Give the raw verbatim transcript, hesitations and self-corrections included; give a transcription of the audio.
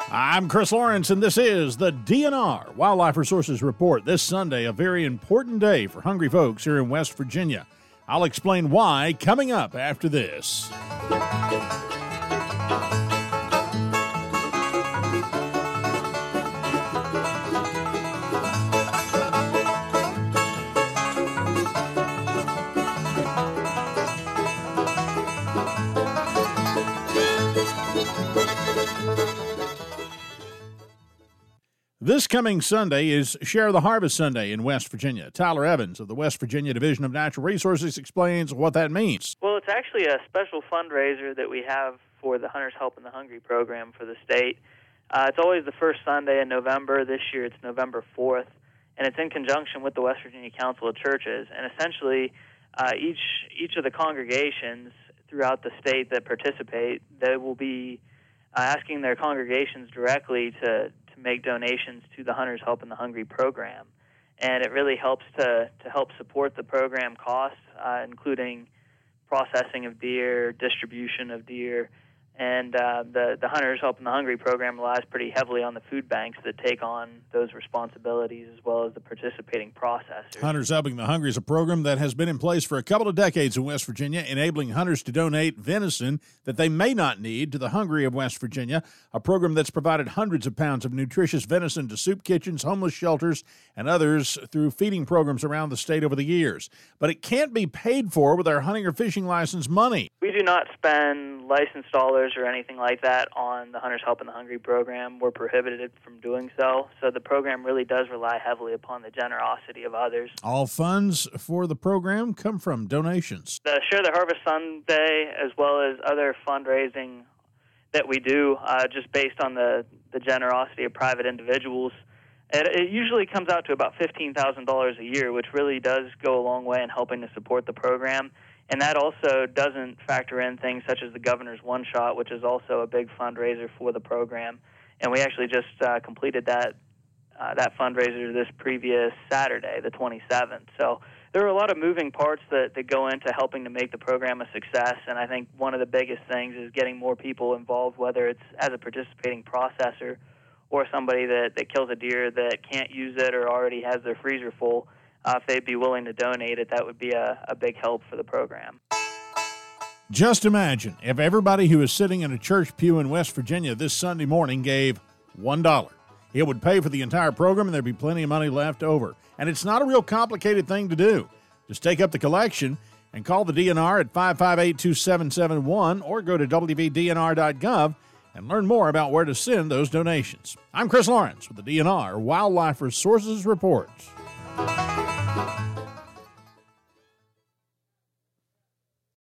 I'm Chris Lawrence, and this is the D N R Wildlife Resources Report. This Sunday, a very important day for hungry folks here in West Virginia. I'll explain why coming up after this. This coming Sunday is Share the Harvest Sunday in West Virginia. Tyler Evans of the West Virginia Division of Natural Resources explains what that means. Well, it's actually a special fundraiser that we have for the Hunters Helping the Hungry program for the state. Uh, it's always the first Sunday in November. This year it's November fourth, and it's in conjunction with the West Virginia Council of Churches. And essentially, uh, each each of the congregations throughout the state that participate, they will be uh, asking their congregations directly to to make donations to the Hunters Helping the Hungry program. And it really helps to, to help support the program costs, uh, including processing of deer, distribution of deer, and uh, the, the Hunters Helping the Hungry program relies pretty heavily on the food banks that take on those responsibilities as well as the participating processors. Hunters Helping the Hungry is a program that has been in place for a couple of decades in West Virginia, enabling hunters to donate venison that they may not need to the hungry of West Virginia, a program that's provided hundreds of pounds of nutritious venison to soup kitchens, homeless shelters, and others through feeding programs around the state over the years. But it can't be paid for with our hunting or fishing license money. We do not spend licensed dollars or anything like that on the Hunters Helping the Hungry program. We're prohibited from doing so. So the program really does rely heavily upon the generosity of others. All funds for the program come from donations. The Share the Harvest Sunday, as well as other fundraising that we do, uh, just based on the, the generosity of private individuals, it, it usually comes out to about fifteen thousand dollars a year, which really does go a long way in helping to support the program. And that also doesn't factor in things such as the Governor's One Shot, which is also a big fundraiser for the program. And we actually just uh, completed that uh, that fundraiser this previous Saturday, the twenty-seventh. So there are a lot of moving parts that, that go into helping to make the program a success. And I think one of the biggest things is getting more people involved, whether it's as a participating processor or somebody that, that kills a deer that can't use it or already has their freezer full. Uh, if they'd be willing to donate it, that would be a, a big help for the program. Just imagine if everybody who is sitting in a church pew in West Virginia this Sunday morning gave one dollar. It would pay for the entire program, and there'd be plenty of money left over. And it's not a real complicated thing to do. Just take up the collection and call the D N R at five five eight, two seven seven one or go to w v d n r dot gov and learn more about where to send those donations. I'm Chris Lawrence with the D N R Wildlife Resources Report.